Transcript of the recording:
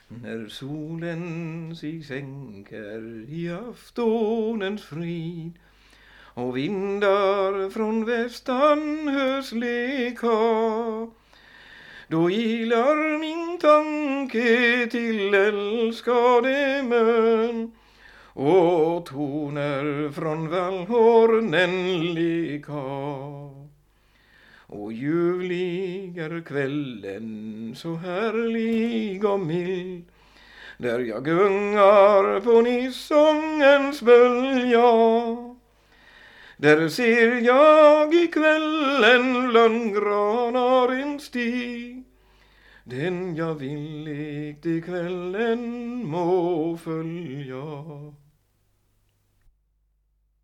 När solen sig sänker i aftonens frid och vindar från västan hörs leka, då ilar min tanke till älskade mön och toner från vallhornen leka. Och ljuvlig är kvällen så härlig och mild, där jag gungar på nissångens bölja. Där ser jag i kvällen bland granar en stig, den jag villigt i kvällen må följa.